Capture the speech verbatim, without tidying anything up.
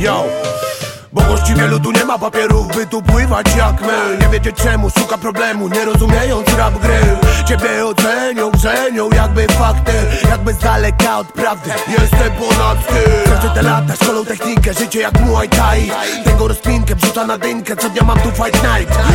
Yo. Bo właściwie ludu nie ma papierów, by tu pływać jak my. Nie wiedzieć czemu, szuka problemu, nie rozumiejąc rap gry. Ciebie ocenią, żenią jakby fakty, jakby z daleka od prawdy. Jestem ponad tym. Każdy te lata szkolą technikę, życie jak Muay Thai. Tego rozpinkę wrzuca na dynkę, co dnia mam tu fight night.